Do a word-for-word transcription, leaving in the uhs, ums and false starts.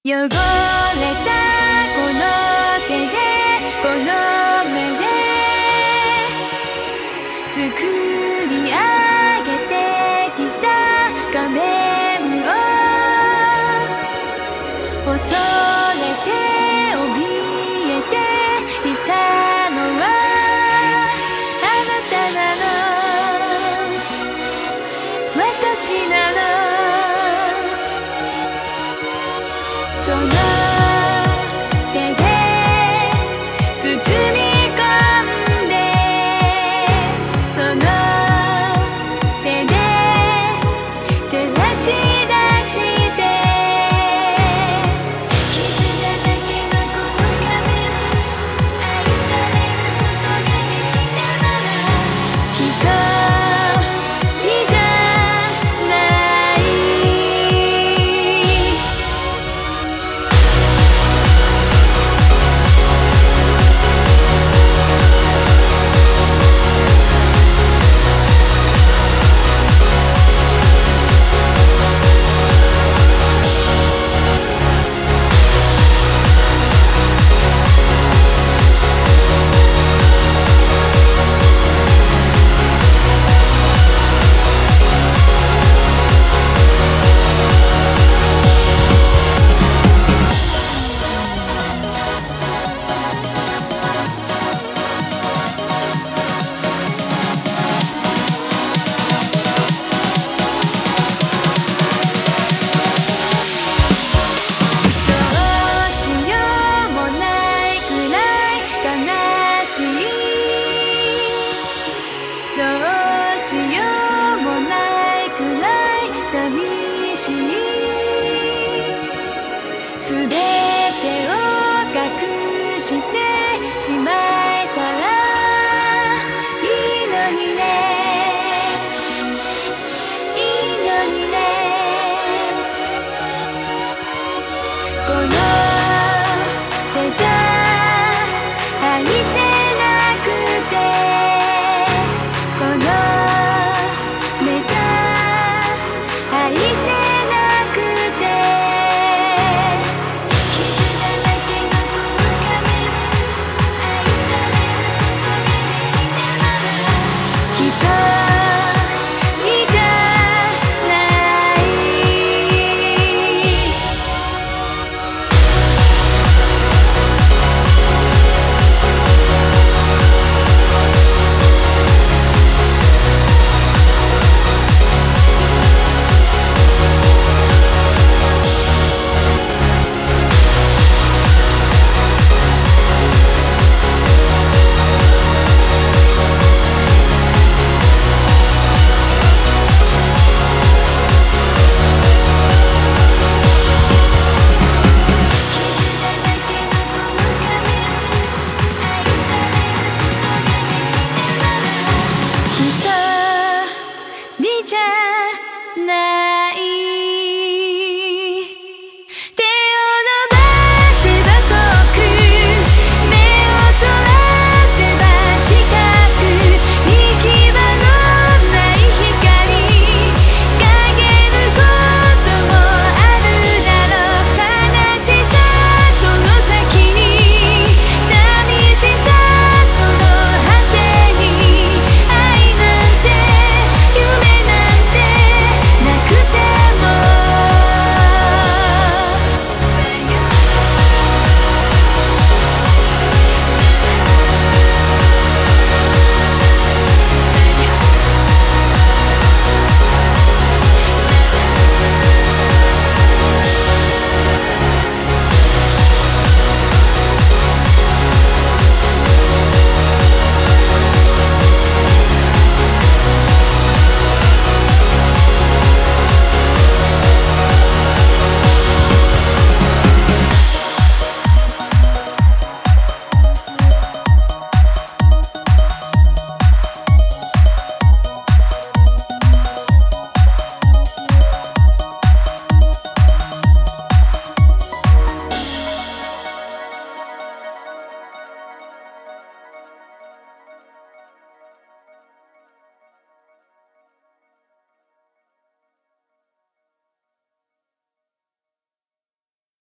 汚れたこの手でこの目で作り上げてきた仮面を恐れて怯えていたのはあなたなの私なのその手で包み込んでその手で照らし出して気づかだけのこの仮面愛されることができたなら一人じゃどうしようもないくらい寂しいすべて